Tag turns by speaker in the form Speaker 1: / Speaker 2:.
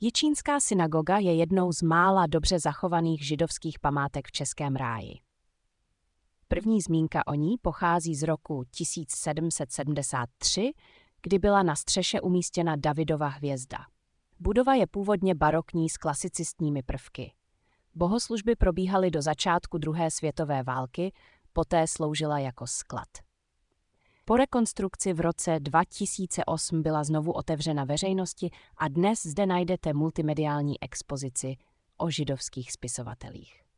Speaker 1: Jičínská synagoga je jednou z mála dobře zachovaných židovských památek v Českém ráji. První zmínka o ní pochází z roku 1773, kdy byla na střeše umístěna Davidova hvězda. Budova je původně barokní s klasicistními prvky. Bohoslužby probíhaly do začátku druhé světové války, poté sloužila jako sklad. Po rekonstrukci v roce 2008 byla znovu otevřena veřejnosti a dnes zde najdete multimediální expozici o židovských spisovatelích.